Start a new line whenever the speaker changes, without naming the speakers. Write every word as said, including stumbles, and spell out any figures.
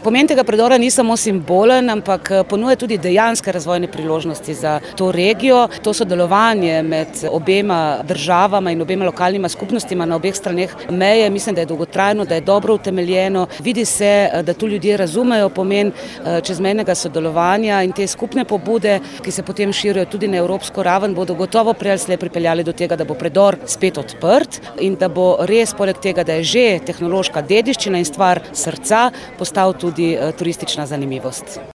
Pomen tega predora ni samo simbolen, ampak ponuja tudi dejanske razvojne priložnosti za to regijo. To sodelovanje med obema državama in obema lokalnima skupnostima na obeh straneh meje, mislim, da je dolgotrajno, da je dobro utemeljeno. Vidi se, da tu ljudje razumejo pomen čezmejnega sodelovanja in te skupne pobude, ki se potem širijo tudi na evropsko raven, bodo gotovo prej ali slej pripeljali do tega, da bo predor spet odprt in da bo res poleg tega, da je že tehnološka dediščina in stvar srca, postal tudi turistična zanimivost.